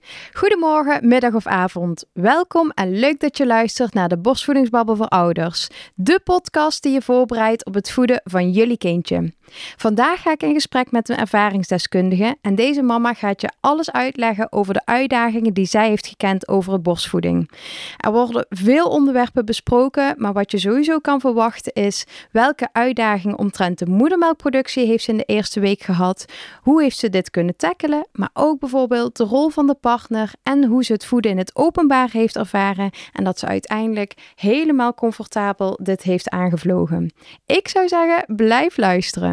Goedemorgen, middag of avond. Welkom en leuk dat je luistert naar de Borstvoedingsbabbel voor Ouders. De podcast die je voorbereidt op het voeden van jullie kindje. Vandaag ga ik in gesprek met een ervaringsdeskundige en deze mama gaat je alles uitleggen over de uitdagingen die zij heeft gekend over het borstvoeding. Er worden veel onderwerpen besproken, maar wat je sowieso kan verwachten is welke uitdagingen omtrent de moedermelkproductie heeft ze in de eerste week gehad, hoe heeft ze dit kunnen tackelen, maar ook bijvoorbeeld de rol van de partner en hoe ze het voeden in het openbaar heeft ervaren en dat ze uiteindelijk helemaal comfortabel dit heeft aangevlogen. Ik zou zeggen, blijf luisteren.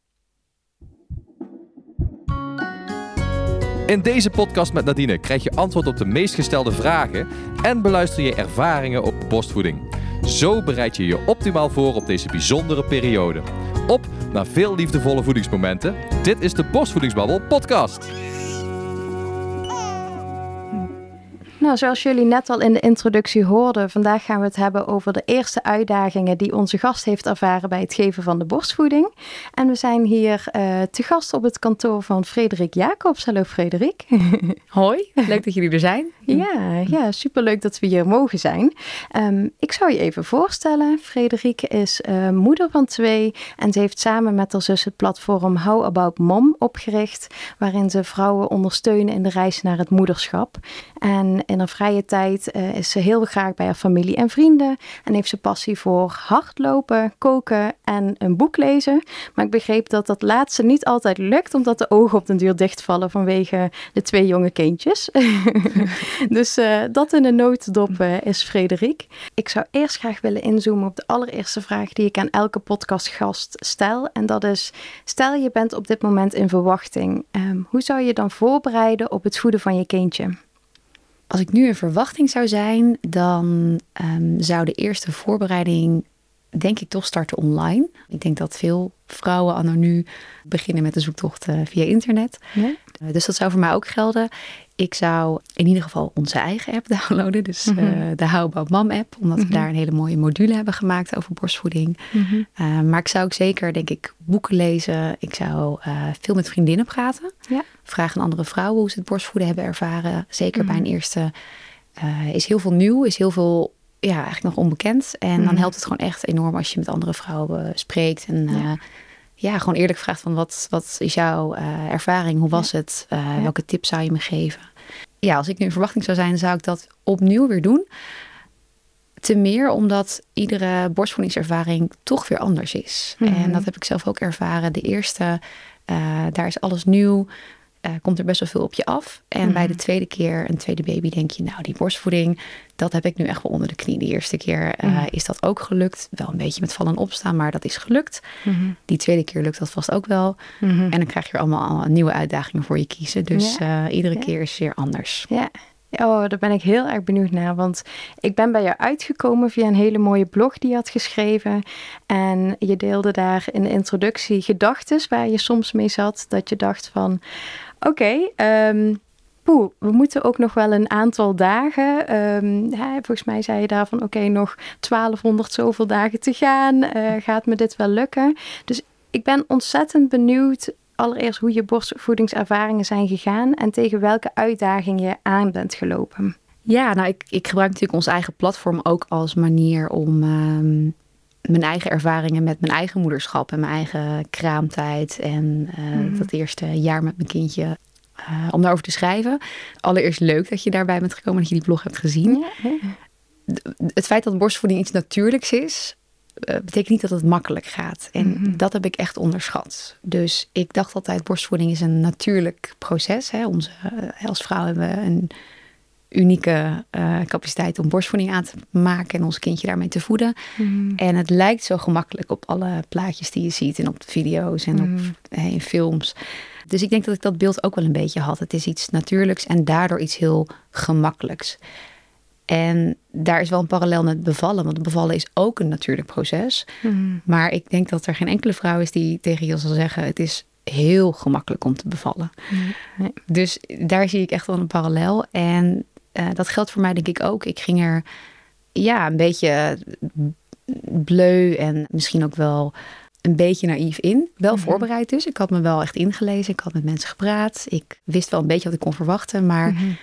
In deze podcast met Nadine krijg je antwoord op de meest gestelde vragen en beluister je ervaringen op borstvoeding. Zo bereid je je optimaal voor op deze bijzondere periode. Op naar veel liefdevolle voedingsmomenten. Dit is de Borstvoedingsbabbel podcast. Nou, zoals jullie net al in de introductie hoorden, vandaag gaan we het hebben over de eerste uitdagingen die onze gast heeft ervaren bij het geven van de borstvoeding. En we zijn hier te gast op het kantoor van Frederik Jacobs. Hallo Frederik. Hoi, leuk dat jullie er zijn. Ja, superleuk dat we hier mogen zijn. Ik zou je even voorstellen. Frederik is moeder van 2 en ze heeft samen met haar zus het platform How About Mom opgericht, waarin ze vrouwen ondersteunen in de reis naar het moederschap. En in haar vrije tijd is ze heel graag bij haar familie en vrienden en heeft ze passie voor hardlopen, koken en een boek lezen. Maar ik begreep dat dat laatste niet altijd lukt, omdat de ogen op den duur dichtvallen vanwege de 2 jonge kindjes. Dus dat in een notendop is Frederik. Ik zou eerst graag willen inzoomen op de allereerste vraag die ik aan elke podcastgast stel. En dat is, stel je bent op dit moment in verwachting. Hoe zou je dan voorbereiden op het voeden van je kindje? Als ik nu in verwachting zou zijn, dan zou de eerste voorbereiding denk ik toch starten online. Ik denk dat veel vrouwen anno nu beginnen met de zoektocht via internet. Ja. Dus dat zou voor mij ook gelden. Ik zou in ieder geval onze eigen app downloaden. Dus de How About Mom app. Omdat we daar een hele mooie module hebben gemaakt over borstvoeding. Maar ik zou ook zeker, denk ik, boeken lezen. Ik zou veel met vriendinnen praten. Ja. Vragen aan andere vrouwen hoe ze het borstvoeden hebben ervaren. Zeker bij een eerste is heel veel nieuw. Is heel veel eigenlijk nog onbekend. En dan helpt het gewoon echt enorm als je met andere vrouwen spreekt. En gewoon eerlijk vraagt van wat is jouw ervaring? Hoe was het? Welke tips zou je me geven? Ja, als ik nu in verwachting zou zijn, zou ik dat opnieuw weer doen. Te meer omdat iedere borstvoedingservaring toch weer anders is. En dat heb ik zelf ook ervaren. De eerste, daar is alles nieuw. Komt er best wel veel op je af. En bij de tweede keer, een tweede baby, denk je, nou, die borstvoeding, dat heb ik nu echt wel onder de knie. De eerste keer is dat ook gelukt. Wel een beetje met vallen en opstaan, maar dat is gelukt. Die tweede keer lukt dat vast ook wel. En dan krijg je weer allemaal nieuwe uitdagingen voor je kiezen. Dus iedere keer is weer anders. Ja. Oh, daar ben ik heel erg benieuwd naar. Want ik ben bij jou uitgekomen via een hele mooie blog die je had geschreven. En je deelde daar in de introductie gedachten waar je soms mee zat. Dat je dacht van, we moeten ook nog wel een aantal dagen. Volgens mij zei je daarvan, nog 1200 zoveel dagen te gaan. Gaat me dit wel lukken? Dus ik ben ontzettend benieuwd allereerst hoe je borstvoedingservaringen zijn gegaan en tegen welke uitdaging je aan bent gelopen. Ja, nou ik gebruik natuurlijk ons eigen platform ook als manier om mijn eigen ervaringen met mijn eigen moederschap en mijn eigen kraamtijd en dat eerste jaar met mijn kindje, om daarover te schrijven. Allereerst leuk dat je daarbij bent gekomen, dat je die blog hebt gezien. Ja. Het feit dat borstvoeding iets natuurlijks is, betekent niet dat het makkelijk gaat. En dat heb ik echt onderschat. Dus ik dacht altijd, borstvoeding is een natuurlijk proces. Hè. Als vrouw hebben we een unieke capaciteit om borstvoeding aan te maken en ons kindje daarmee te voeden. En het lijkt zo gemakkelijk op alle plaatjes die je ziet en op de video's en in films. Dus ik denk dat ik dat beeld ook wel een beetje had. Het is iets natuurlijks en daardoor iets heel gemakkelijks. En daar is wel een parallel met bevallen. Want bevallen is ook een natuurlijk proces. Maar ik denk dat er geen enkele vrouw is die tegen je zal zeggen, het is heel gemakkelijk om te bevallen. Nee. Dus daar zie ik echt wel een parallel. En dat geldt voor mij denk ik ook. Ik ging er een beetje bleu en misschien ook wel een beetje naïef in. Wel voorbereid dus. Ik had me wel echt ingelezen. Ik had met mensen gepraat. Ik wist wel een beetje wat ik kon verwachten. Maar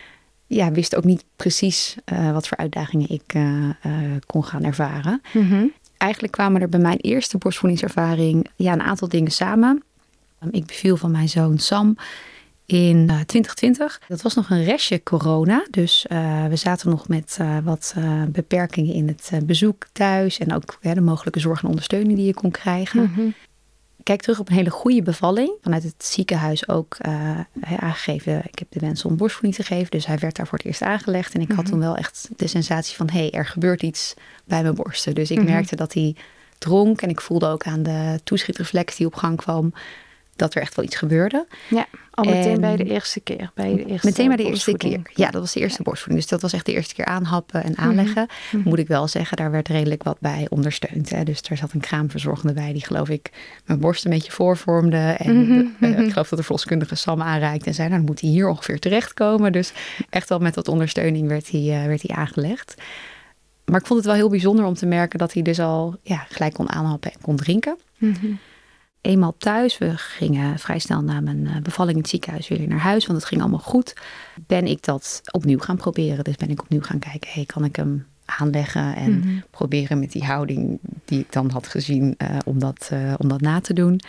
wist ook niet precies wat voor uitdagingen ik kon gaan ervaren. Mm-hmm. Eigenlijk kwamen er bij mijn eerste borstvoedingservaring een aantal dingen samen. Ik beviel van mijn zoon Sam in 2020. Dat was nog een restje corona. Dus we zaten nog met wat beperkingen in het bezoek thuis. En ook de mogelijke zorg en ondersteuning die je kon krijgen. Mm-hmm. Kijk terug op een hele goede bevalling. Vanuit het ziekenhuis ook aangegeven. Ik heb de wens om borstvoeding te geven. Dus hij werd daar voor het eerst aangelegd. En ik had toen wel echt de sensatie van... er gebeurt iets bij mijn borsten. Dus ik merkte dat hij dronk. En ik voelde ook aan de toeschietreflex die op gang kwam... dat er echt wel iets gebeurde. Ja, al meteen bij de eerste keer. Meteen bij de eerste keer. Ja, dat was de eerste borstvoeding. Dus dat was echt de eerste keer aanhappen en aanleggen. Mm-hmm. Moet ik wel zeggen, daar werd redelijk wat bij ondersteund. Hè. Dus er zat een kraamverzorgende bij die, geloof ik, mijn borst een beetje voorvormde. En ik geloof dat de verloskundige Sam aanreikte en zei, dan moet hij hier ongeveer terechtkomen. Dus echt wel met wat ondersteuning werd hij aangelegd. Maar ik vond het wel heel bijzonder om te merken dat hij dus al gelijk kon aanhappen en kon drinken. Mm-hmm. Eenmaal thuis, we gingen vrij snel na mijn bevalling in het ziekenhuis weer naar huis, want het ging allemaal goed. Ben ik dat opnieuw gaan proberen. Dus ben ik opnieuw gaan kijken, kan ik hem aanleggen en proberen met die houding die ik dan had gezien om dat na te doen.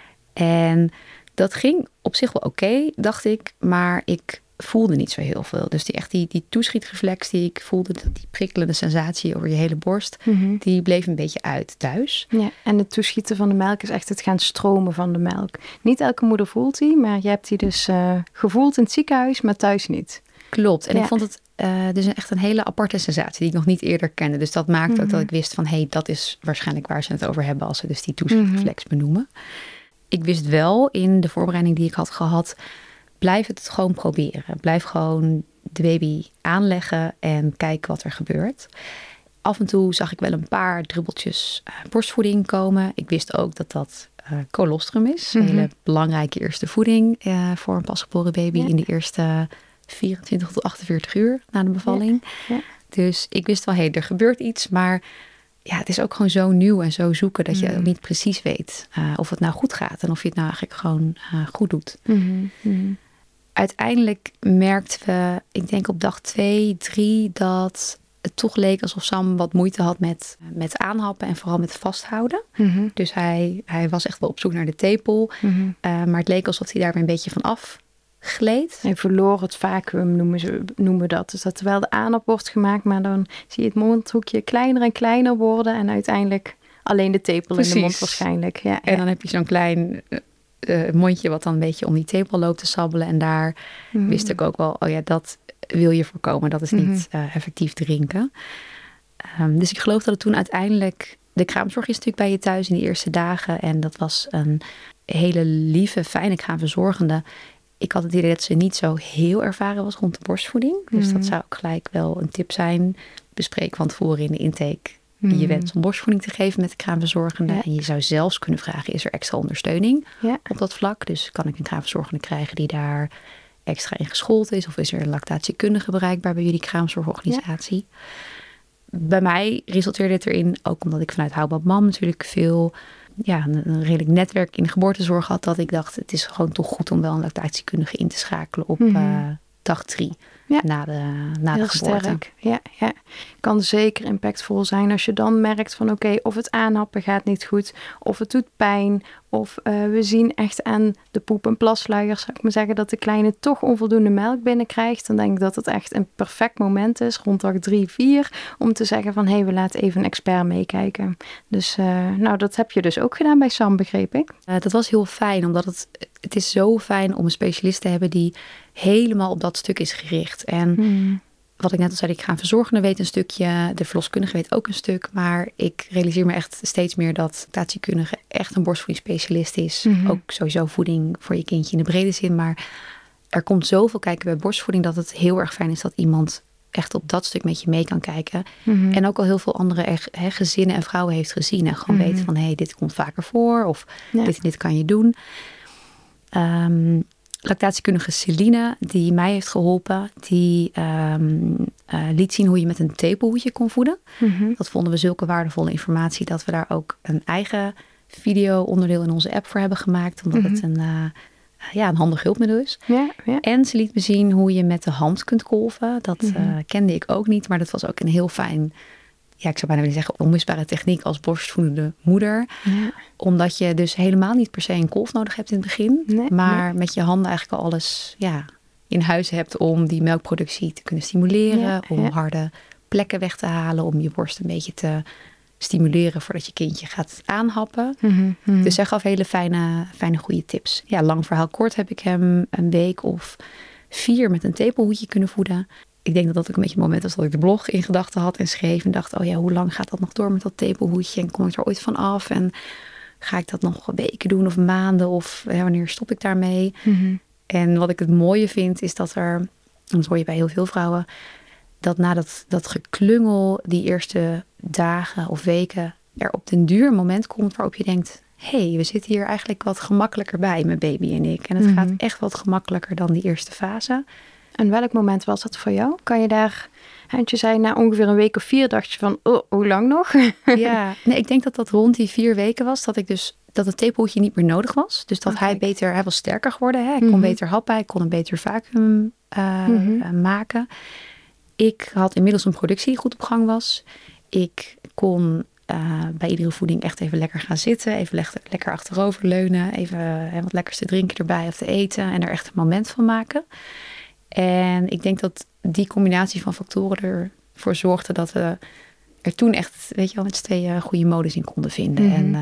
En dat ging op zich wel oké, dacht ik, maar ik voelde niet zo heel veel. Dus die toeschietreflex die ik voelde, die prikkelende sensatie over je hele borst, die bleef een beetje uit thuis. Ja, en het toeschieten van de melk is echt het gaan stromen van de melk. Niet elke moeder voelt die, maar je hebt die dus gevoeld in het ziekenhuis, maar thuis niet. Klopt. En ik vond het dus echt een hele aparte sensatie die ik nog niet eerder kende. Dus dat maakte ook dat ik wist van, dat is waarschijnlijk waar ze het over hebben als ze dus die toeschietreflex benoemen. Ik wist wel in de voorbereiding die ik had gehad, blijf het gewoon proberen. Blijf gewoon de baby aanleggen en kijk wat er gebeurt. Af en toe zag ik wel een paar druppeltjes borstvoeding komen. Ik wist ook dat dat colostrum is. Een hele belangrijke eerste voeding voor een pasgeboren baby in de eerste 24 tot 48 uur na de bevalling. Ja. Dus ik wist wel, er gebeurt iets, maar het is ook gewoon zo nieuw en zo zoeken dat je ook niet precies weet of het nou goed gaat en of je het nou eigenlijk gewoon goed doet. Uiteindelijk merkten we, ik denk op dag 2, 3, dat het toch leek alsof Sam wat moeite had met aanhappen en vooral met vasthouden. Dus hij was echt wel op zoek naar de tepel, maar het leek alsof hij daar weer een beetje van afgleed. Hij verloor het vacuüm, noemen dat. Dus dat terwijl de aanhap wordt gemaakt, maar dan zie je het mondhoekje kleiner en kleiner worden en uiteindelijk alleen de tepel in de mond waarschijnlijk. Ja, en dan heb je zo'n klein mondje wat dan een beetje om die tepel loopt te sabbelen. En daar wist ik ook wel, dat wil je voorkomen. Dat is niet effectief drinken. Dus ik geloof dat het toen uiteindelijk... De kraamzorg is natuurlijk bij je thuis in die eerste dagen. En dat was een hele lieve, fijne kraamverzorgende. Ik had het idee dat ze niet zo heel ervaren was rond de borstvoeding. Dus dat zou ook gelijk wel een tip zijn. Bespreek van tevoren in de intake je wens om borstvoeding te geven met de kraamverzorgende. En je zou zelfs kunnen vragen, is er extra ondersteuning op dat vlak? Dus kan ik een kraamverzorgende krijgen die daar extra in geschoold is? Of is er een lactatiekundige bereikbaar bij jullie kraamzorgorganisatie? Bij mij resulteerde het erin, ook omdat ik vanuit Hou Mam natuurlijk veel... een redelijk netwerk in de geboortezorg had, dat ik dacht, het is gewoon toch goed om wel een lactatiekundige in te schakelen op dag 3 na de geboorte. Sterk. Ja. Kan zeker impactvol zijn als je dan merkt van oké, of het aanhappen gaat niet goed, of het doet pijn, of we zien echt aan de poep- en plasluiers, zou ik maar zeggen, dat de kleine toch onvoldoende melk binnenkrijgt. Dan denk ik dat het echt een perfect moment is, rond dag 3, 4, om te zeggen van we laten even een expert meekijken. Dus dat heb je dus ook gedaan bij Sam, begreep ik. Dat was heel fijn, omdat het is zo fijn om een specialist te hebben die helemaal op dat stuk is gericht. En wat ik net al zei, ik ga een verzorgende weet een stukje, de verloskundige weet ook een stuk, maar ik realiseer me echt steeds meer dat lactatiekundige echt een borstvoedingsspecialist is. Ook sowieso voeding voor je kindje in de brede zin, maar er komt zoveel kijken bij borstvoeding dat het heel erg fijn is dat iemand echt op dat stuk met je mee kan kijken. En ook al heel veel andere gezinnen en vrouwen heeft gezien en gewoon weten van dit komt vaker voor of dit en dit kan je doen. Lactatiekundige Celine, die mij heeft geholpen, die liet zien hoe je met een tepelhoedje kon voeden. Dat vonden we zulke waardevolle informatie dat we daar ook een eigen video-onderdeel in onze app voor hebben gemaakt. Omdat het een handig hulpmiddel is. Ja, ja. En ze liet me zien hoe je met de hand kunt kolven. Dat kende ik ook niet, maar dat was ook een heel fijn, ik zou bijna willen zeggen, onmisbare techniek als borstvoedende moeder. Ja. Omdat je dus helemaal niet per se een kolf nodig hebt in het begin. Nee, maar met je handen eigenlijk al alles in huis hebt om die melkproductie te kunnen stimuleren. Om harde plekken weg te halen. Om je borst een beetje te stimuleren voordat je kindje gaat aanhappen. Dus zij gaf hele fijne goede tips. Ja, lang verhaal kort heb ik hem een week of 4 met een tepelhoedje kunnen voeden. Ik denk dat dat ook een beetje het moment was dat ik de blog in gedachten had en schreef. En dacht, hoe lang gaat dat nog door met dat tepelhoedje? En kom ik er ooit van af? En ga ik dat nog weken doen of maanden? Of wanneer stop ik daarmee? En wat ik het mooie vind is dat er, dat hoor je bij heel veel vrouwen, dat na dat geklungel die eerste dagen of weken er op den duur een moment komt waarop je denkt, we zitten hier eigenlijk wat gemakkelijker bij, mijn baby en ik. En het gaat echt wat gemakkelijker dan die eerste fase. En welk moment was dat voor jou? Kan je daar, want je zei na ongeveer een week of 4 dacht je van, hoe lang nog? Ja, nee, ik denk dat dat rond die 4 weken was, dat het tepelhoedje niet meer nodig was. Dus dat hij was sterker geworden. Hij kon beter happen, hij kon een beter vacuüm maken. Ik had inmiddels een productie die goed op gang was. Ik kon bij iedere voeding echt even lekker gaan zitten. Even lekker achterover leunen. Even wat lekkers te drinken erbij of te eten. En er echt een moment van maken. En ik denk dat die combinatie van factoren ervoor zorgde dat we er toen echt, met z'n tweeën een goede modus in konden vinden. En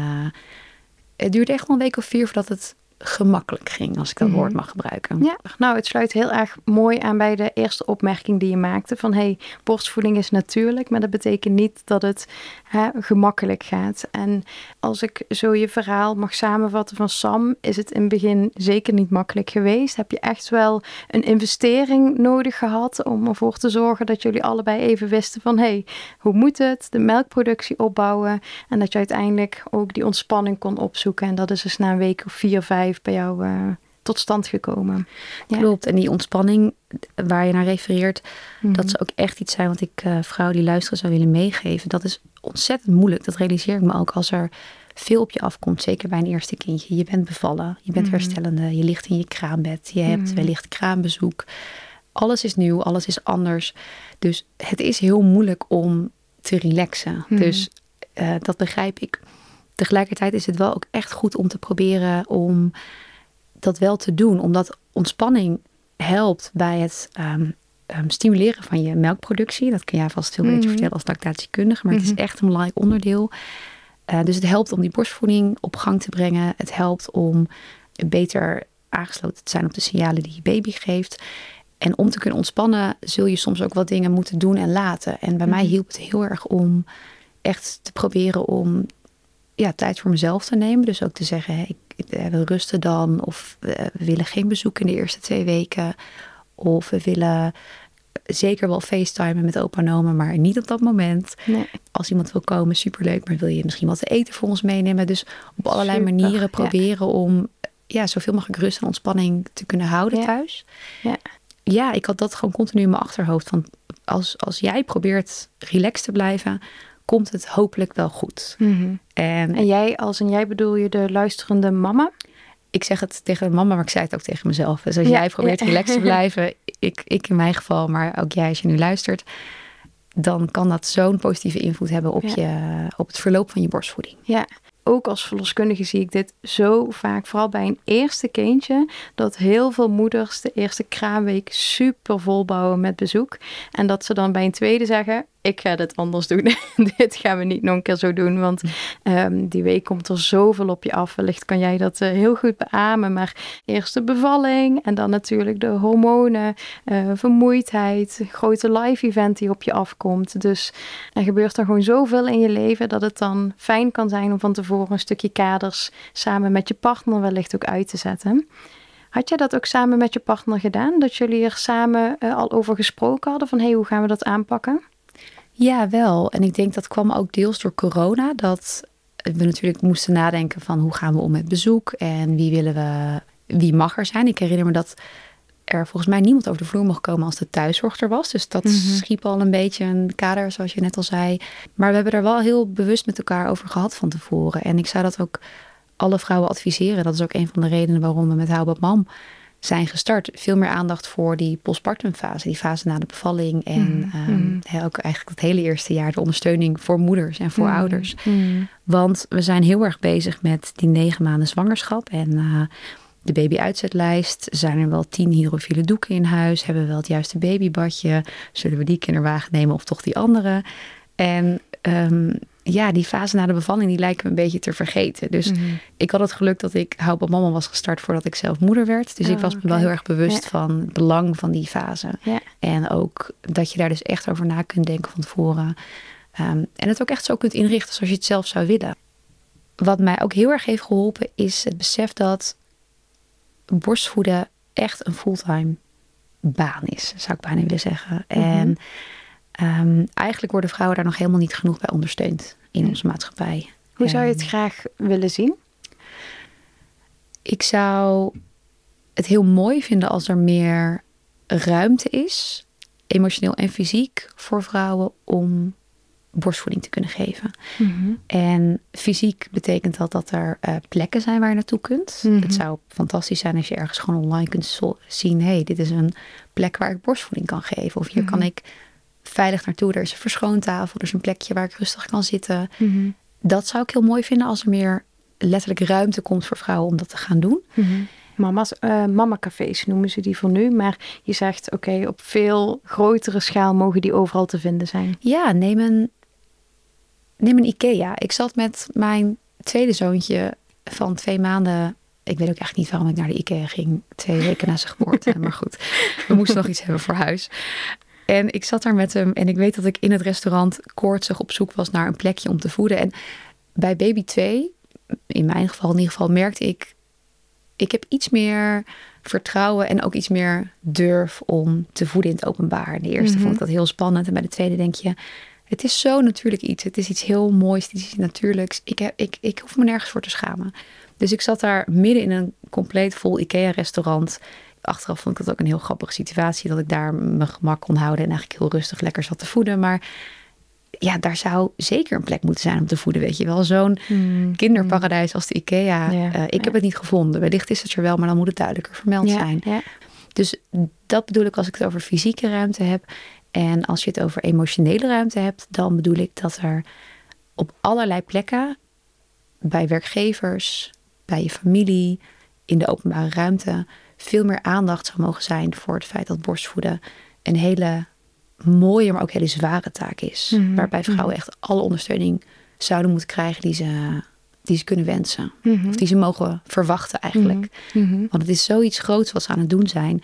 het duurde echt wel een week of 4 voordat het gemakkelijk ging, als ik dat woord mag gebruiken. Ja, nou, het sluit heel erg mooi aan bij de eerste opmerking die je maakte. Van borstvoeding is natuurlijk, maar dat betekent niet dat het gemakkelijk gaat. En als ik zo je verhaal mag samenvatten van Sam, is het in het begin zeker niet makkelijk geweest. Heb je echt wel een investering nodig gehad om ervoor te zorgen dat jullie allebei even wisten van hoe moet het? De melkproductie opbouwen en dat je uiteindelijk ook die ontspanning kon opzoeken. En dat is dus na een week of 4, 5 bij jou tot stand gekomen. Ja. Klopt. En die ontspanning waar je naar refereert, dat zou ook echt iets zijn wat ik vrouwen die luisteren zou willen meegeven. Dat is ontzettend moeilijk. Dat realiseer ik me ook als er veel op je afkomt. Zeker bij een eerste kindje. Je bent bevallen. Je bent herstellende. Je ligt in je kraambed. Je hebt wellicht kraambezoek. Alles is nieuw. Alles is anders. Dus het is heel moeilijk om te relaxen. Dus dat begrijp ik. Tegelijkertijd is het wel ook echt goed om te proberen om dat wel te doen. Omdat ontspanning helpt bij het stimuleren van je melkproductie. Dat kun jij vast veel beter vertellen als lactatiekundige. Maar het is echt een belangrijk onderdeel. Dus het helpt om die borstvoeding op gang te brengen. Het helpt om beter aangesloten te zijn op de signalen die je baby geeft. En om te kunnen ontspannen zul je soms ook wat dingen moeten doen en laten. En bij mij hielp het heel erg om echt te proberen om tijd voor mezelf te nemen. Dus ook te zeggen, we rusten dan. Of we willen geen bezoek in de eerste 2 weken. Of we willen zeker wel facetimen met opa en oma, maar niet op dat moment. Nee. Als iemand wil komen, superleuk. Maar wil je misschien wat te eten voor ons meenemen? Dus op allerlei manieren proberen om zoveel mogelijk rust en ontspanning te kunnen houden thuis. Ja, ik had dat gewoon continu in mijn achterhoofd. Van als jij probeert relaxed te blijven, komt het hopelijk wel goed. En jij bedoel je de luisterende mama? Ik zeg het tegen mama, maar ik zei het ook tegen mezelf. Dus als jij probeert relaxed te blijven, ik in mijn geval, maar ook jij als je nu luistert, dan kan dat zo'n positieve invloed hebben op het verloop van je borstvoeding. Ja. Ook als verloskundige zie ik dit zo vaak, vooral bij een eerste kindje, dat heel veel moeders de eerste kraamweek super vol bouwen met bezoek. En dat ze dan bij een tweede zeggen, ik ga dit anders doen. Dit gaan we niet nog een keer zo doen, want die week komt er zoveel op je af. Wellicht kan jij dat heel goed beamen, maar eerst de bevalling en dan natuurlijk de hormonen, vermoeidheid, grote live event die op je afkomt. Dus er gebeurt dan gewoon zoveel in je leven dat het dan fijn kan zijn om van tevoren een stukje kaders samen met je partner wellicht ook uit te zetten. Had jij dat ook samen met je partner gedaan? Dat jullie er samen al over gesproken hadden van hoe gaan we dat aanpakken? Ja, wel. En ik denk dat kwam ook deels door corona. Dat we natuurlijk moesten nadenken van hoe gaan we om met bezoek en wie mag er zijn. Ik herinner me dat er volgens mij niemand over de vloer mocht komen als de thuiszorg er was. Dus dat schiep al een beetje een kader, zoals je net al zei. Maar we hebben er wel heel bewust met elkaar over gehad van tevoren. En ik zou dat ook alle vrouwen adviseren. Dat is ook een van de redenen waarom we met How About Mom zijn gestart. Veel meer aandacht voor die postpartumfase, die fase na de bevalling. En ook eigenlijk het hele eerste jaar de ondersteuning voor moeders en voor ouders. Want we zijn heel erg bezig met die 9 maanden zwangerschap. En de babyuitzetlijst. Zijn er wel 10 hydrofiele doeken in huis? Hebben we wel het juiste babybadje? Zullen we die kinderwagen nemen of toch die andere? En die fase na de bevalling, die lijken me een beetje te vergeten. Dus ik had het geluk dat ik How About Mama was gestart voordat ik zelf moeder werd. Dus ik was me wel heel erg bewust van het belang van die fase. Ja. En ook dat je daar dus echt over na kunt denken van tevoren. En het ook echt zo kunt inrichten zoals je het zelf zou willen. Wat mij ook heel erg heeft geholpen is het besef dat borstvoeden echt een fulltime baan is, zou ik bijna willen zeggen. En eigenlijk worden vrouwen daar nog helemaal niet genoeg bij ondersteund in onze maatschappij. Hoe zou je het graag willen zien? Ik zou het heel mooi vinden als er meer ruimte is, emotioneel en fysiek, voor vrouwen om borstvoeding te kunnen geven. En fysiek betekent dat er plekken zijn waar je naartoe kunt. Het zou fantastisch zijn als je ergens gewoon online kunt zien, hey, dit is een plek waar ik borstvoeding kan geven. Of hier kan ik veilig naartoe. Er is een verschoontafel, er is een plekje waar ik rustig kan zitten. Dat zou ik heel mooi vinden als er meer letterlijk ruimte komt voor vrouwen om dat te gaan doen. Mama-cafés noemen ze die voor nu. Maar je zegt, oké, op veel grotere schaal mogen die overal te vinden zijn. Ja, neem een IKEA. Ik zat met mijn tweede zoontje van 2 maanden. Ik weet ook echt niet waarom ik naar de IKEA ging. 2 weken na zijn geboorte. Maar goed, we moesten nog iets hebben voor huis. En ik zat daar met hem. En ik weet dat ik in het restaurant koortsig op zoek was naar een plekje om te voeden. En bij baby 2, in mijn geval in ieder geval, merkte ik heb iets meer vertrouwen en ook iets meer durf om te voeden in het openbaar. In de eerste vond ik dat heel spannend. En bij de tweede denk je, het is zo natuurlijk iets. Het is iets heel moois, het is iets natuurlijks. Ik hoef me nergens voor te schamen. Dus ik zat daar midden in een compleet vol IKEA-restaurant. Achteraf vond ik dat ook een heel grappige situatie, dat ik daar mijn gemak kon houden en eigenlijk heel rustig lekker zat te voeden. Maar ja, daar zou zeker een plek moeten zijn om te voeden, weet je wel. Zo'n kinderparadijs als de IKEA. Ik heb het niet gevonden. Wellicht is het er wel, maar dan moet het duidelijker vermeld zijn. Ja. Dus dat bedoel ik als ik het over fysieke ruimte heb. En als je het over emotionele ruimte hebt, dan bedoel ik dat er op allerlei plekken, bij werkgevers, bij je familie, in de openbare ruimte, veel meer aandacht zou mogen zijn voor het feit dat borstvoeden een hele mooie, maar ook hele zware taak is. Waarbij vrouwen echt alle ondersteuning zouden moeten krijgen die ze kunnen wensen. Of die ze mogen verwachten eigenlijk. Want het is zoiets groots wat ze aan het doen zijn.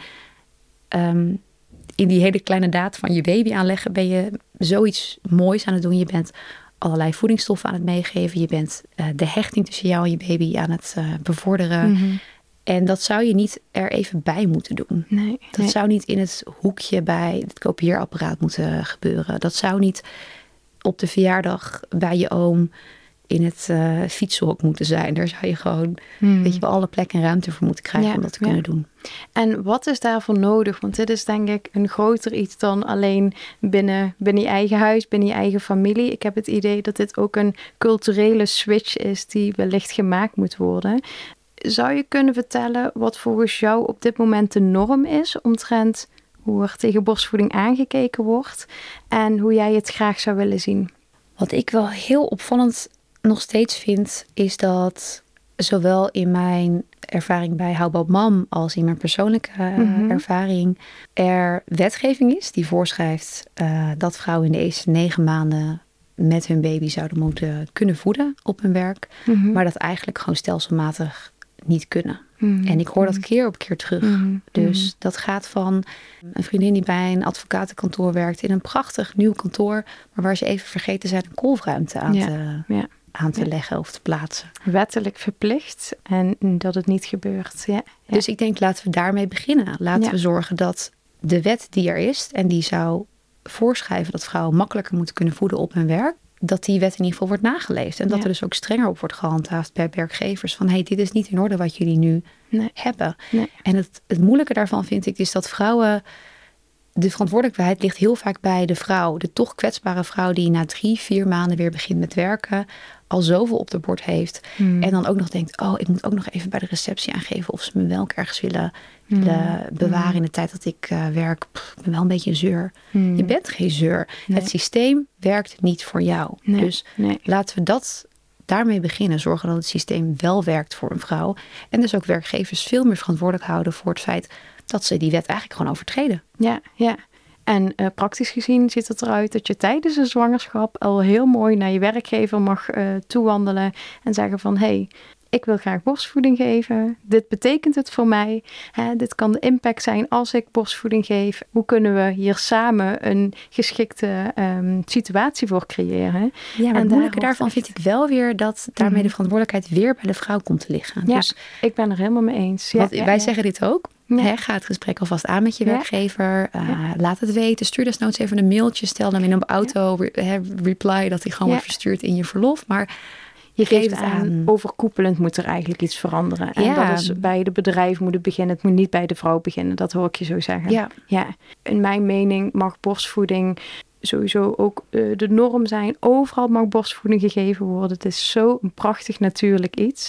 In die hele kleine daad van je baby aanleggen ben je zoiets moois aan het doen. Je bent allerlei voedingsstoffen aan het meegeven. Je bent de hechting tussen jou en je baby aan het bevorderen. En dat zou je niet er even bij moeten doen. Nee. Zou niet in het hoekje bij het kopieerapparaat moeten gebeuren. Dat zou niet op de verjaardag bij je oom in het fietsenhok moeten zijn. Daar zou je gewoon weet je wel, alle plek en ruimte voor moeten krijgen om dat te kunnen doen. En wat is daarvoor nodig? Want dit is denk ik een groter iets dan alleen binnen je eigen huis, binnen je eigen familie. Ik heb het idee dat dit ook een culturele switch is die wellicht gemaakt moet worden. Zou je kunnen vertellen wat volgens jou op dit moment de norm is omtrent hoe er tegen borstvoeding aangekeken wordt en hoe jij het graag zou willen zien? Wat ik wel heel opvallend nog steeds vind, is dat zowel in mijn ervaring bij How About Mom als in mijn persoonlijke ervaring er wetgeving is die voorschrijft dat vrouwen in de eerste 9 maanden met hun baby zouden moeten kunnen voeden op hun werk, maar dat eigenlijk gewoon stelselmatig niet kunnen. En ik hoor dat keer op keer terug. Dus dat gaat van een vriendin die bij een advocatenkantoor werkt in een prachtig nieuw kantoor, maar waar ze even vergeten zijn een kolfruimte aan te leggen of te plaatsen. Wettelijk verplicht en dat het niet gebeurt. Ja. Dus ik denk, laten we daarmee beginnen. Laten we zorgen dat de wet die er is en die zou voorschrijven dat vrouwen makkelijker moeten kunnen voeden op hun werk, dat die wet in ieder geval wordt nageleefd. En dat er dus ook strenger op wordt gehandhaafd bij werkgevers. Van, hey, dit is niet in orde wat jullie nu hebben. Nee. En het moeilijke daarvan vind ik is dat vrouwen de verantwoordelijkheid ligt heel vaak bij de vrouw. De toch kwetsbare vrouw die na 3-4 maanden weer begint met werken. Al zoveel op de bord heeft. En dan ook nog denkt, ik moet ook nog even bij de receptie aangeven of ze me wel ergens willen bewaren in de tijd dat ik werk. Ik ben wel een beetje een zeur. Je bent geen zeur. Nee. Het systeem werkt niet voor jou. Nee. Dus laten we daarmee beginnen. Zorgen dat het systeem wel werkt voor een vrouw. En dus ook werkgevers veel meer verantwoordelijk houden voor het feit dat ze die wet eigenlijk gewoon overtreden. Ja. En praktisch gezien ziet het eruit dat je tijdens een zwangerschap al heel mooi naar je werkgever mag toewandelen en zeggen van hey, ik wil graag borstvoeding geven. Dit betekent het voor mij. Dit kan de impact zijn als ik borstvoeding geef. Hoe kunnen we hier samen een geschikte situatie voor creëren? Ja, maar het moeilijke daarvan vind ik wel weer dat daarmee de verantwoordelijkheid weer bij de vrouw komt te liggen. Ja, dus, ik ben er helemaal mee eens. Wij zeggen dit ook. Ja. Ga het gesprek alvast aan met je werkgever. Laat het weten. Stuur desnoods even een mailtje. Stel dan in een auto reply dat hij gewoon wordt verstuurd in je verlof. Maar je geeft aan, overkoepelend moet er eigenlijk iets veranderen. En dat is bij de bedrijf moet het beginnen. Het moet niet bij de vrouw beginnen. Dat hoor ik je zo zeggen. Ja. In mijn mening mag borstvoeding sowieso ook de norm zijn. Overal mag borstvoeding gegeven worden. Het is zo een prachtig natuurlijk iets.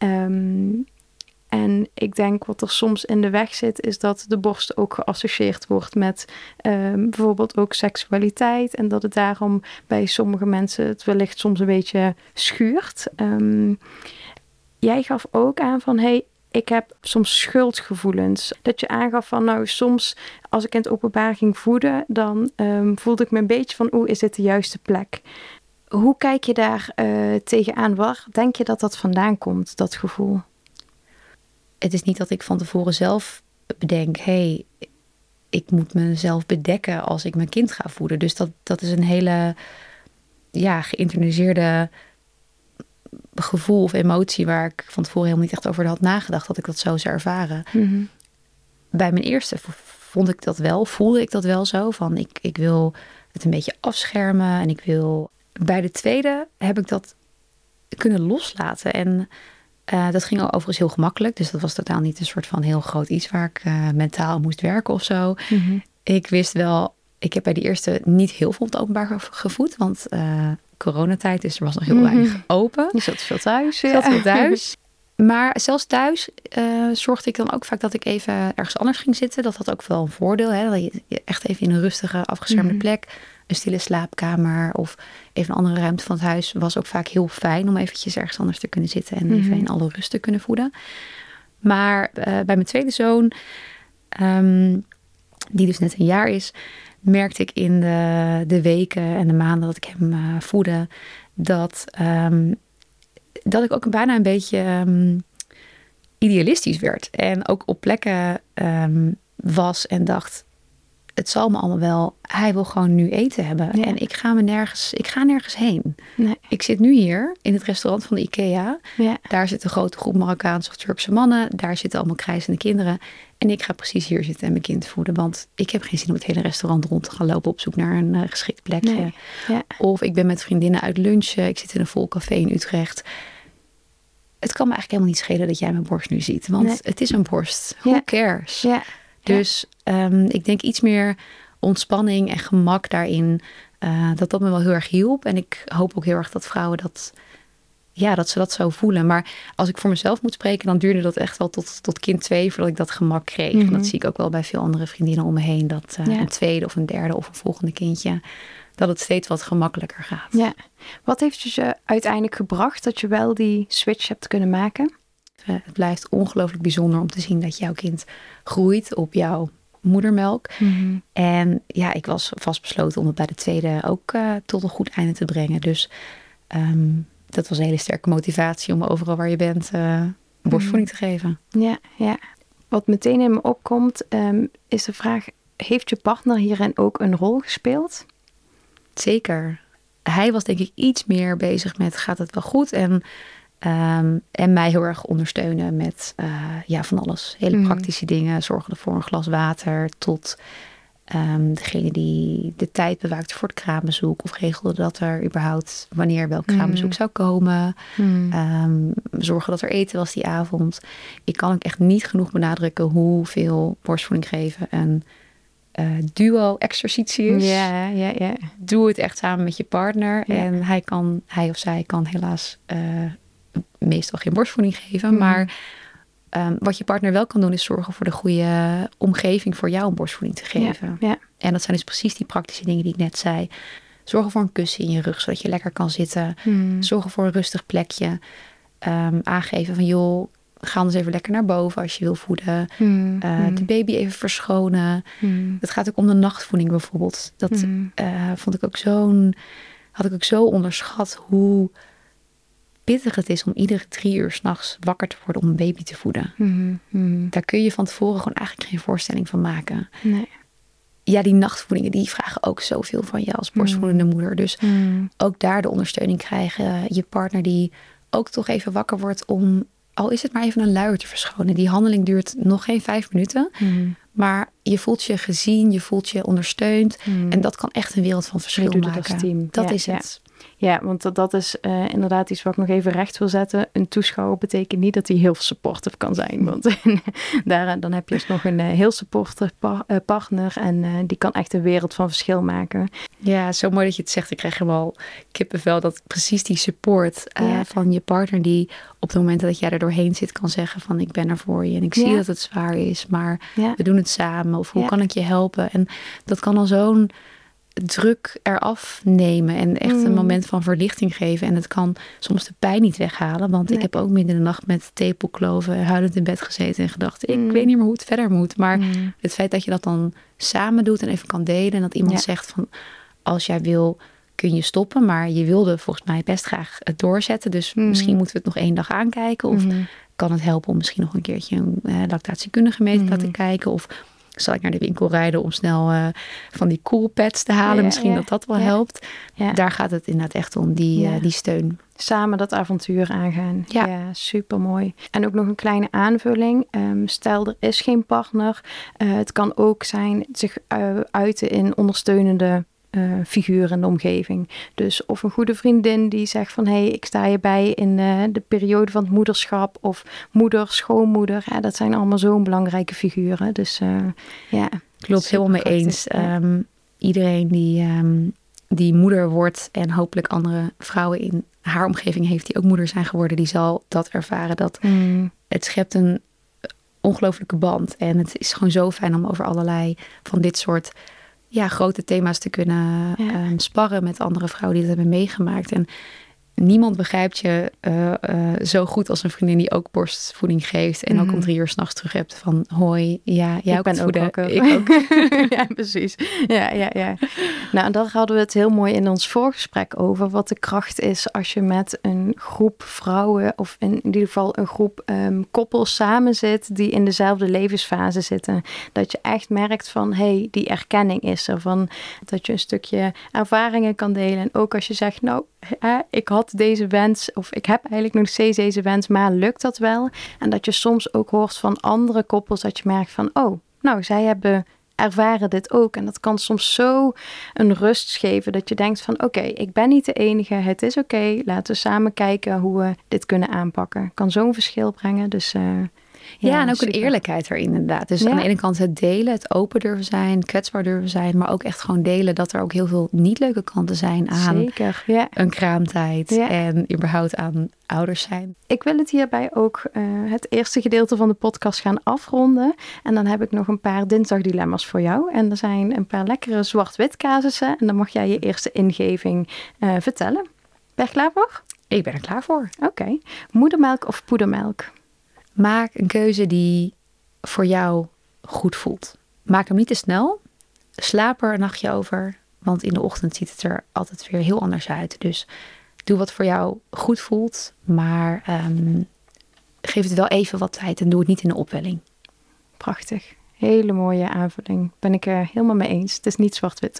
En ik denk wat er soms in de weg zit, is dat de borst ook geassocieerd wordt met bijvoorbeeld ook seksualiteit. En dat het daarom bij sommige mensen het wellicht soms een beetje schuurt. Jij gaf ook aan van, hey, ik heb soms schuldgevoelens. Dat je aangaf van, nou soms als ik in het openbaar ging voeden, dan voelde ik me een beetje van, is dit de juiste plek? Hoe kijk je daar tegenaan? Waar denk je dat dat vandaan komt, dat gevoel? Het is niet dat ik van tevoren zelf bedenk, ik moet mezelf bedekken als ik mijn kind ga voeden. Dus dat is een hele geïnternaliseerde gevoel of emotie waar ik van tevoren helemaal niet echt over had nagedacht dat ik dat zo zou ervaren. Mm-hmm. Bij mijn eerste voelde ik dat wel zo van ik wil het een beetje afschermen en ik wil. Bij de tweede heb ik dat kunnen loslaten en dat ging overigens heel gemakkelijk. Dus dat was totaal niet een soort van heel groot iets waar ik mentaal moest werken of zo. Mm-hmm. Ik wist wel, ik heb bij die eerste niet heel veel op het openbaar gevoed. Want coronatijd, dus er was nog heel weinig open. Je zat veel thuis. Maar zelfs thuis zorgde ik dan ook vaak dat ik even ergens anders ging zitten. Dat had ook wel een voordeel. Hè? Dat je echt even in een rustige, afgeschermde plek, een stille slaapkamer of even een andere ruimte van het huis was ook vaak heel fijn om eventjes ergens anders te kunnen zitten en even in alle rust te kunnen voeden. Maar bij mijn tweede zoon, die dus net een jaar is, merkte ik in de weken en de maanden dat ik hem voedde, dat ik ook bijna een beetje idealistisch werd. En ook op plekken was en dacht, het zal me allemaal wel. Hij wil gewoon nu eten hebben. Ja. En ik ga nergens heen. Nee. Ik zit nu hier in het restaurant van de IKEA. Ja. Daar zit een grote groep Marokkaanse of Turkse mannen. Daar zitten allemaal krijzende kinderen. En ik ga precies hier zitten en mijn kind voeden. Want ik heb geen zin om het hele restaurant rond te gaan lopen op zoek naar een geschikt plekje. Nee. Ja. Of ik ben met vriendinnen uit lunchen. Ik zit in een vol café in Utrecht. Het kan me eigenlijk helemaal niet schelen dat jij mijn borst nu ziet. Want het is een borst. Who cares? Ja. Dus ik denk iets meer ontspanning en gemak daarin. Dat me wel heel erg hielp. En ik hoop ook heel erg dat vrouwen dat ze dat zo voelen. Maar als ik voor mezelf moet spreken, dan duurde dat echt wel tot kind 2 voordat ik dat gemak kreeg. Mm-hmm. En dat zie ik ook wel bij veel andere vriendinnen om me heen. Dat een tweede of een derde of een volgende kindje, dat het steeds wat gemakkelijker gaat. Ja. Wat heeft je uiteindelijk gebracht dat je wel die switch hebt kunnen maken? Het blijft ongelooflijk bijzonder om te zien dat jouw kind groeit op jouw moedermelk. Mm-hmm. En ik was vastbesloten om het bij de tweede ook tot een goed einde te brengen. Dus dat was een hele sterke motivatie om overal waar je bent borstvoeding te geven. Ja. Wat meteen in me opkomt is de vraag, heeft je partner hierin ook een rol gespeeld? Zeker. Hij was denk ik iets meer bezig met gaat het wel goed en mij heel erg ondersteunen met van alles. Hele praktische dingen. Zorgen voor een glas water tot degene die de tijd bewaakte voor het kraambezoek. Of regelde dat er überhaupt wanneer welk kraambezoek zou komen. Zorgen dat er eten was die avond. Ik kan ook echt niet genoeg benadrukken hoeveel borstvoeding geven duo-exercitie is. Ja. Doe het echt samen met je partner. Ja. En hij of zij kan helaas meestal geen borstvoeding geven. Maar wat je partner wel kan doen is zorgen voor de goede omgeving voor jou om borstvoeding te geven. Ja. En dat zijn dus precies die praktische dingen die ik net zei. Zorgen voor een kussen in je rug, zodat je lekker kan zitten. Zorgen voor een rustig plekje. Aangeven van joh, ga anders even lekker naar boven als je wil voeden. De baby even verschonen. Het gaat ook om de nachtvoeding bijvoorbeeld. Dat had ik ook zo onderschat hoe pittig het is om iedere 3 uur 's nachts wakker te worden om een baby te voeden. Daar kun je van tevoren gewoon eigenlijk geen voorstelling van maken. Nee. Ja, die nachtvoedingen die vragen ook zoveel van je als borstvoedende moeder. Dus ook daar de ondersteuning krijgen. Je partner die ook toch even wakker wordt om, al is het maar even een luier te verschonen. Die handeling duurt nog geen 5 minuten. Maar je voelt je gezien, je voelt je ondersteund. En dat kan echt een wereld van verschil maken. Dat is het. Ja, want dat is inderdaad iets wat ik nog even recht wil zetten. Een toeschouwer betekent niet dat hij heel supportive kan zijn. Want dan heb je dus nog een heel supportive partner. En die kan echt een wereld van verschil maken. Ja, zo mooi dat je het zegt. Ik krijg helemaal kippenvel. Dat precies die support van je partner die op het moment dat jij er doorheen zit kan zeggen van ik ben er voor je. En ik zie dat het zwaar is, maar we doen het samen. Of hoe kan ik je helpen? En dat kan al zo'n druk eraf nemen en echt een moment van verlichting geven. En het kan soms de pijn niet weghalen. Want ik heb ook midden in de nacht met tepelkloven huilend in bed gezeten en gedacht, ik weet niet meer hoe het verder moet. Maar het feit dat je dat dan samen doet en even kan delen en dat iemand zegt van als jij wil kun je stoppen. Maar je wilde volgens mij best graag het doorzetten. Dus misschien moeten we het nog 1 dag aankijken. Of kan het helpen om misschien nog een keertje een lactatiekundige mee te laten kijken. Of zal ik naar de winkel rijden om snel van die coolpads te halen. Misschien dat wel helpt. Ja. Daar gaat het inderdaad echt om, die steun. Samen dat avontuur aangaan. Ja, supermooi. En ook nog een kleine aanvulling. Stel, er is geen partner. Het kan ook zijn zich uiten in ondersteunende figuur in de omgeving. Dus of een goede vriendin die zegt van hey, ik sta je bij in de periode van het moederschap of moeder, schoonmoeder. Ja, dat zijn allemaal zo'n belangrijke figuren. Dus klopt, helemaal mee eens. Ja. Iedereen die moeder wordt en hopelijk andere vrouwen in haar omgeving heeft die ook moeder zijn geworden, die zal dat ervaren. Dat het schept een ongelooflijke band. En het is gewoon zo fijn om over allerlei van dit soort grote thema's te kunnen sparren met andere vrouwen die dat hebben meegemaakt. En niemand begrijpt je zo goed als een vriendin die ook borstvoeding geeft. En ook om 3 uur 's nachts terug hebt van hoi, jij ook het voeden. Ik ook. Ja, precies. Ja. Nou, en daar hadden we het heel mooi in ons voorgesprek over. Wat de kracht is als je met een groep vrouwen of in ieder geval een groep koppels samen zit die in dezelfde levensfase zitten. Dat je echt merkt van hey, die erkenning is er. Van, dat je een stukje ervaringen kan delen. En ook als je zegt nou, ik had deze wens of ik heb eigenlijk nog steeds deze wens, maar lukt dat wel? En dat je soms ook hoort van andere koppels dat je merkt van oh, nou zij ervaren dit ook. En dat kan soms zo een rust geven dat je denkt van oké, ik ben niet de enige, het is oké, laten we samen kijken hoe we dit kunnen aanpakken. Kan zo'n verschil brengen, dus ja, en ook super. Een eerlijkheid erin inderdaad. Dus aan de ene kant het delen, het open durven zijn, kwetsbaar durven zijn, maar ook echt gewoon delen dat er ook heel veel niet leuke kanten zijn aan een kraamtijd en überhaupt aan ouders zijn. Ik wil het hierbij ook het eerste gedeelte van de podcast gaan afronden. En dan heb ik nog een paar dinsdagdilemma's voor jou. En er zijn een paar lekkere zwart-wit casussen. En dan mag jij je eerste ingeving vertellen. Ben je klaar voor? Ik ben er klaar voor. Oké. Moedermelk of poedermelk? Maak een keuze die voor jou goed voelt. Maak hem niet te snel. Slaap er een nachtje over. Want in de ochtend ziet het er altijd weer heel anders uit. Dus doe wat voor jou goed voelt. Maar geef het wel even wat tijd. En doe het niet in de opwelling. Prachtig. Hele mooie aanvulling. Ben ik er helemaal mee eens. Het is niet zwart-wit.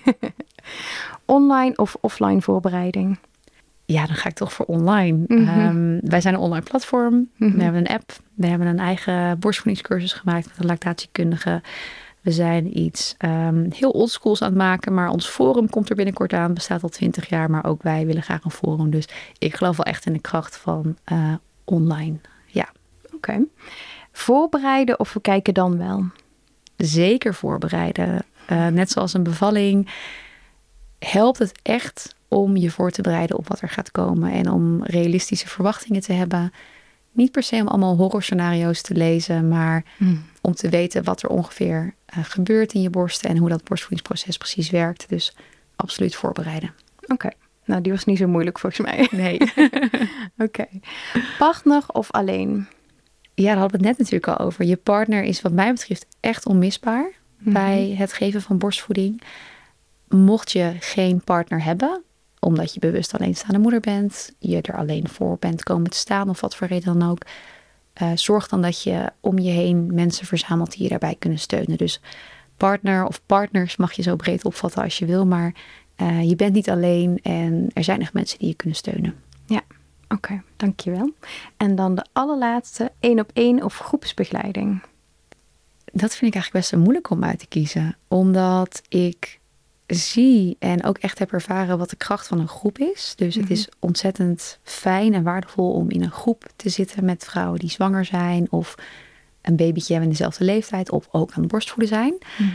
Online of offline voorbereiding? Ja, dan ga ik toch voor online. Wij zijn een online platform. We hebben een app. We hebben een eigen borstvoedingscursus gemaakt met een lactatiekundige. We zijn iets heel oldschools aan het maken. Maar ons forum komt er binnenkort aan. Het bestaat al 20 jaar. Maar ook wij willen graag een forum. Dus ik geloof wel echt in de kracht van online. Ja. Oké. Voorbereiden of we kijken dan wel? zeker voorbereiden. Net zoals een bevalling helpt het echt om je voor te bereiden op wat er gaat komen. En om realistische verwachtingen te hebben. Niet per se om allemaal horrorscenario's te lezen, maar om te weten wat er ongeveer gebeurt in je borsten en hoe dat borstvoedingsproces precies werkt. Dus absoluut voorbereiden. Oké. Nou, die was niet zo moeilijk volgens mij. Nee. Oké. Partner of alleen? Ja, daar hadden we het net natuurlijk al over. Je partner is wat mij betreft echt onmisbaar bij het geven van borstvoeding. Mocht je geen partner hebben, omdat je bewust alleenstaande moeder bent, je er alleen voor bent komen te staan of wat voor reden dan ook, zorg dan dat je om je heen mensen verzamelt die je daarbij kunnen steunen. Dus partner of partners mag je zo breed opvatten als je wil, maar je bent niet alleen en er zijn echt mensen die je kunnen steunen. Ja, oké, dankjewel. En dan de allerlaatste, 1-op-1 of groepsbegeleiding. Dat vind ik eigenlijk best wel moeilijk om uit te kiezen, omdat ik zie en ook echt heb ervaren wat de kracht van een groep is. Dus het is ontzettend fijn en waardevol om in een groep te zitten met vrouwen die zwanger zijn of een babytje hebben in dezelfde leeftijd of ook aan het borstvoeden zijn.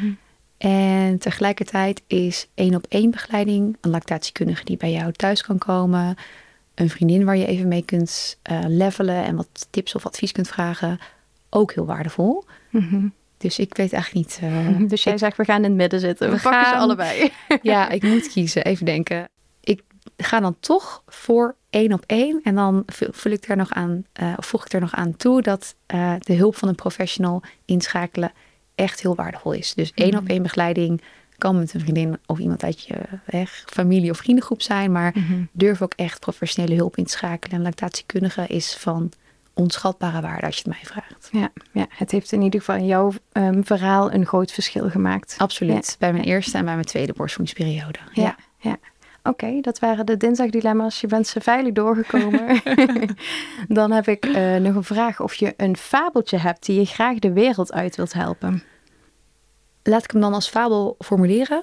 En tegelijkertijd is 1-op-1 begeleiding, een lactatiekundige die bij jou thuis kan komen, een vriendin waar je even mee kunt levelen en wat tips of advies kunt vragen, ook heel waardevol. Dus ik weet eigenlijk niet. Dus jij zegt, we gaan in het midden zitten. We pakken ze allebei. Ja, ik moet kiezen. Even denken. Ik ga dan toch voor 1-op-1. En dan voeg ik er nog aan toe dat de hulp van een professional inschakelen echt heel waardevol is. Dus 1-op-1 begeleiding kan met een vriendin of iemand uit je familie of vriendengroep zijn. Maar durf ook echt professionele hulp in te schakelen. En lactatiekundige is van onschatbare waarde als je het mij vraagt. Ja, het heeft in ieder geval in jouw verhaal een groot verschil gemaakt. Absoluut. Ja. Bij mijn eerste en bij mijn tweede borstvoedingsperiode. Ja. Oké, dat waren de dinsdagdilemma's. Je bent ze veilig doorgekomen. Dan heb ik nog een vraag of je een fabeltje hebt die je graag de wereld uit wilt helpen. Laat ik hem dan als fabel formuleren.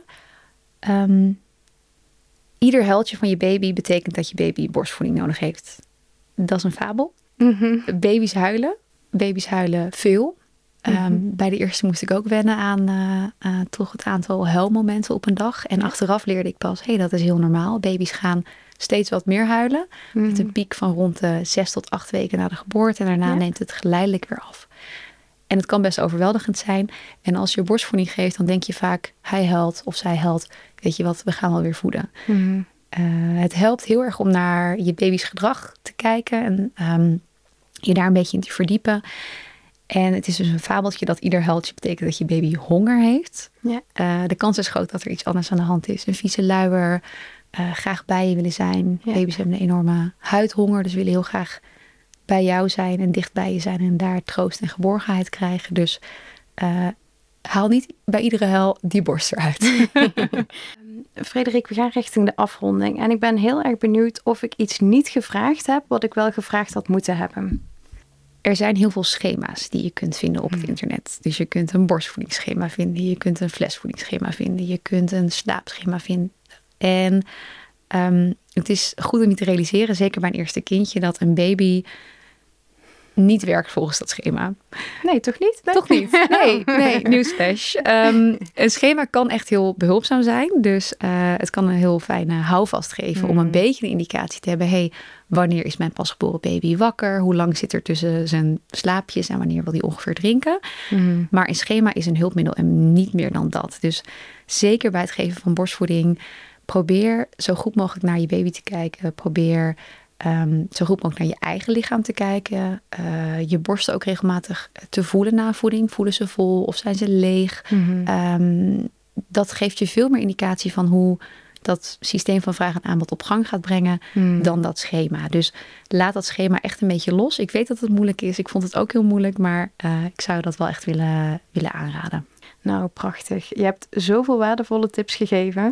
Ieder huiltje van je baby betekent dat je baby borstvoeding nodig heeft. Dat is een fabel. Baby's huilen veel. Bij de eerste moest ik ook wennen aan toch het aantal huilmomenten op een dag. En achteraf leerde ik pas, dat is heel normaal. Baby's gaan steeds wat meer huilen. Met een piek van rond de 6 tot 8 weken na de geboorte. En daarna neemt het geleidelijk weer af. En het kan best overweldigend zijn. En als je borstvoeding geeft, dan denk je vaak, hij huilt of zij huilt. Weet je wat, we gaan wel weer voeden. Het helpt heel erg om naar je baby's gedrag te kijken en je daar een beetje in te verdiepen. En het is dus een fabeltje dat ieder huiltje betekent dat je baby honger heeft. De kans is groot dat er iets anders aan de hand is. Een vieze luier, graag bij je willen zijn. Baby's hebben een enorme huidhonger, dus willen heel graag bij jou zijn en dicht bij je zijn en daar troost en geborgenheid krijgen. Dus haal niet bij iedere huil die borst eruit. Frederik, we gaan richting de afronding. En ik ben heel erg benieuwd of ik iets niet gevraagd heb wat ik wel gevraagd had moeten hebben. Er zijn heel veel schema's die je kunt vinden op het internet. Dus je kunt een borstvoedingsschema vinden. Je kunt een flesvoedingsschema vinden. Je kunt een slaapschema vinden. En het is goed om je te realiseren, zeker bij een eerste kindje, dat een baby niet werkt volgens dat schema. Nee, toch niet? Nee. Toch niet? Nee, newsflash. Een schema kan echt heel behulpzaam zijn. Dus het kan een heel fijne houvast geven om een beetje een indicatie te hebben. Wanneer is mijn pasgeboren baby wakker? Hoe lang zit er tussen zijn slaapjes en wanneer wil hij ongeveer drinken? Maar een schema is een hulpmiddel en niet meer dan dat. Dus zeker bij het geven van borstvoeding, probeer zo goed mogelijk naar je baby te kijken. Probeer zo goed mogelijk naar je eigen lichaam te kijken. Je borsten ook regelmatig te voelen na voeding. Voelen ze vol of zijn ze leeg? Dat geeft je veel meer indicatie van hoe dat systeem van vraag en aanbod op gang gaat brengen dan dat schema. Dus laat dat schema echt een beetje los. Ik weet dat het moeilijk is. Ik vond het ook heel moeilijk, maar ik zou dat wel echt willen aanraden. Nou, prachtig. Je hebt zoveel waardevolle tips gegeven.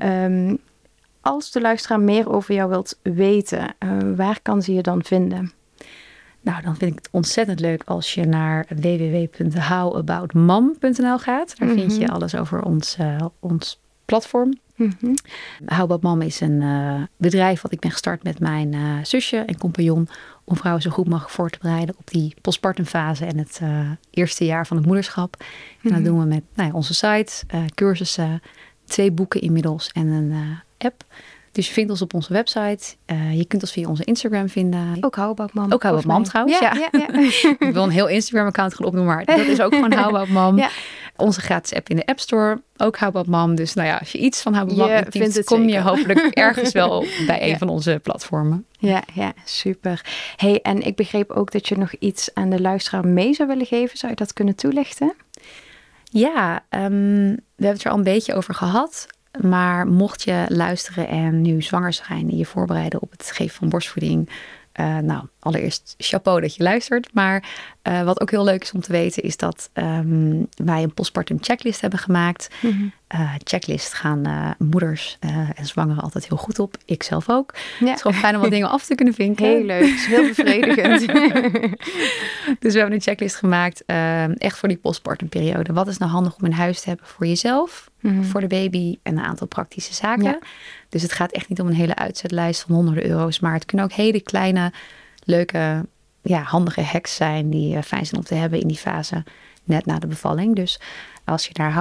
Als de luisteraar meer over jou wilt weten, waar kan ze je dan vinden? Nou, dan vind ik het ontzettend leuk als je naar www.howaboutmom.nl gaat. Daar vind je alles over ons platform. Mhm. How About Mom is een bedrijf wat ik ben gestart met mijn zusje en compagnon. Om vrouwen zo goed mogelijk voor te bereiden op die postpartumfase en het eerste jaar van het moederschap. En dat doen we met onze site, cursussen, 2 boeken inmiddels en een app. Dus je vindt ons op onze website. Je kunt ons via onze Instagram vinden. Ook How About Mom. Ook How About Mom trouwens, ja. Ik wil een heel Instagram-account gaan opnoemen, maar dat is ook gewoon How About Mom. Ja. Onze gratis app in de App Store, ook How About Mom. Dus nou ja, als je iets van How About Mom intypt, kom je hopelijk ergens wel bij een van onze platformen. Ja, super. Hey, en ik begreep ook dat je nog iets aan de luisteraar mee zou willen geven. Zou je dat kunnen toelichten? Ja, we hebben het er al een beetje over gehad. Maar mocht je luisteren en nu zwanger zijn en je voorbereiden op het geven van borstvoeding. Allereerst chapeau dat je luistert. Maar wat ook heel leuk is om te weten is dat wij een postpartum checklist hebben gemaakt. Mm-hmm. Checklist gaan moeders en zwangeren altijd heel goed op. Ik zelf ook. Ja. Het is gewoon fijn om wat dingen af te kunnen vinken. Heel leuk, het is heel bevredigend. Dus we hebben een checklist gemaakt echt voor die postpartum periode. Wat is nou handig om in huis te hebben voor jezelf, voor de baby en een aantal praktische zaken. Ja. Dus het gaat echt niet om een hele uitzetlijst van honderden euro's. Maar het kunnen ook hele kleine, leuke, handige hacks zijn die fijn zijn om te hebben in die fase net na de bevalling. Dus als je naar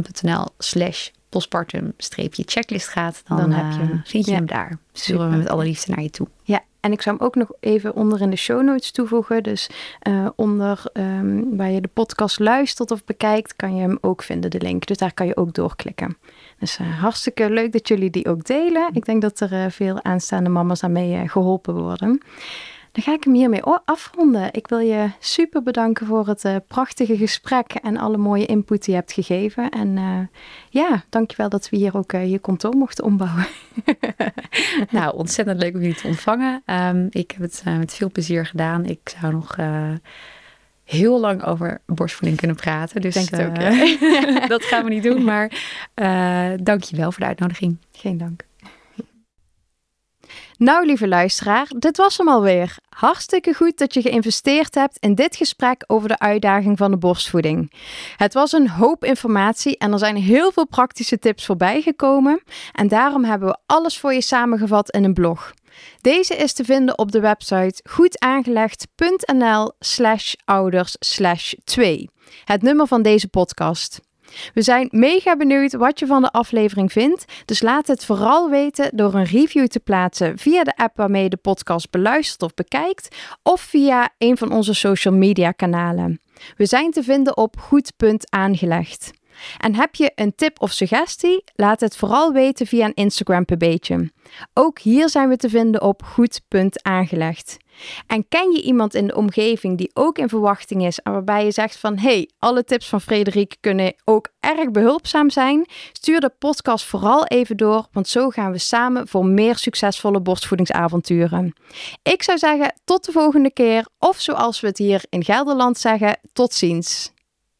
howabouttmom.nl/postpartum-checklist gaat, dan vind je hem daar. Sturen we met alle liefde naar je toe. Ja, en ik zou hem ook nog even onder in de show notes toevoegen. Dus onder waar je de podcast luistert of bekijkt, kan je hem ook vinden, de link. Dus daar kan je ook doorklikken. Dus hartstikke leuk dat jullie die ook delen. Ik denk dat er veel aanstaande mama's daarmee geholpen worden. Dan ga ik hem hiermee afronden. Ik wil je super bedanken voor het prachtige gesprek en alle mooie input die je hebt gegeven. En dankjewel dat we hier ook je kantoor mochten ombouwen. Nou, ontzettend leuk om jullie te ontvangen. Ik heb het met veel plezier gedaan. Ik zou nog heel lang over borstvoeding kunnen praten. Dus denk het ook, ja. Dat gaan we niet doen. Maar dankjewel voor de uitnodiging. Geen dank. Nou, lieve luisteraar, dit was hem alweer. Hartstikke goed dat je geïnvesteerd hebt in dit gesprek over de uitdaging van de borstvoeding. Het was een hoop informatie en er zijn heel veel praktische tips voorbij gekomen. En daarom hebben we alles voor je samengevat in een blog. Deze is te vinden op de website goedaangelegd.nl/ouders/2. Het nummer van deze podcast. We zijn mega benieuwd wat je van de aflevering vindt, dus laat het vooral weten door een review te plaatsen via de app waarmee je de podcast beluistert of bekijkt, of via een van onze social media kanalen. We zijn te vinden op goed.aangelegd. En heb je een tip of suggestie? Laat het vooral weten via een Instagram pb'tje. Ook hier zijn we te vinden op goed.aangelegd. En ken je iemand in de omgeving die ook in verwachting is en waarbij je zegt van hey, alle tips van Frederike kunnen ook erg behulpzaam zijn? Stuur de podcast vooral even door, want zo gaan we samen voor meer succesvolle borstvoedingsavonturen. Ik zou zeggen tot de volgende keer, of zoals we het hier in Gelderland zeggen, tot ziens.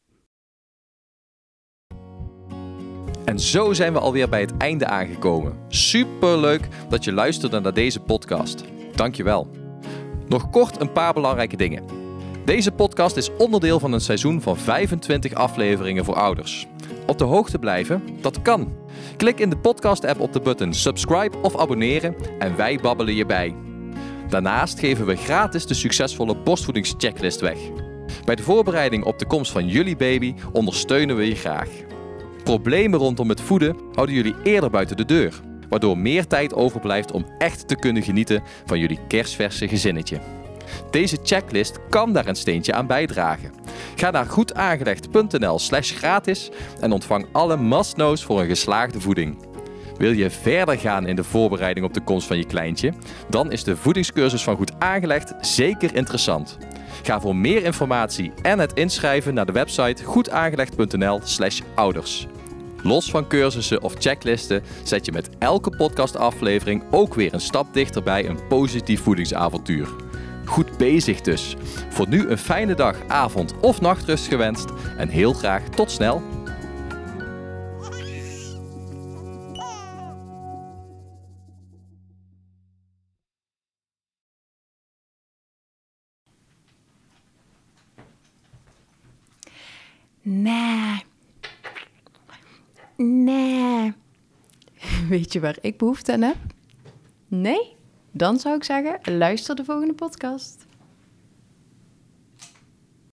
En zo zijn we alweer bij het einde aangekomen. Superleuk dat je luisterde naar deze podcast. Dankjewel. Nog kort een paar belangrijke dingen. Deze podcast is onderdeel van een seizoen van 25 afleveringen voor ouders. Op de hoogte blijven? Dat kan. Klik in de podcast-app op de button subscribe of abonneren en wij babbelen je bij. Daarnaast geven we gratis de succesvolle borstvoedingschecklist weg. Bij de voorbereiding op de komst van jullie baby ondersteunen we je graag. Problemen rondom het voeden houden jullie eerder buiten de deur, waardoor meer tijd overblijft om echt te kunnen genieten van jullie kersverse gezinnetje. Deze checklist kan daar een steentje aan bijdragen. Ga naar goedaangelegd.nl/gratis en ontvang alle must-knows voor een geslaagde voeding. Wil je verder gaan in de voorbereiding op de komst van je kleintje? Dan is de voedingscursus van Goed Aangelegd zeker interessant. Ga voor meer informatie en het inschrijven naar de website goedaangelegd.nl/ouders. Los van cursussen of checklisten zet je met elke podcastaflevering ook weer een stap dichter bij een positief voedingsavontuur. Goed bezig dus. Voor nu een fijne dag, avond of nachtrust gewenst en heel graag tot snel. Nee. Weet je waar ik behoefte aan heb? Nee? Dan zou ik zeggen, luister de volgende podcast.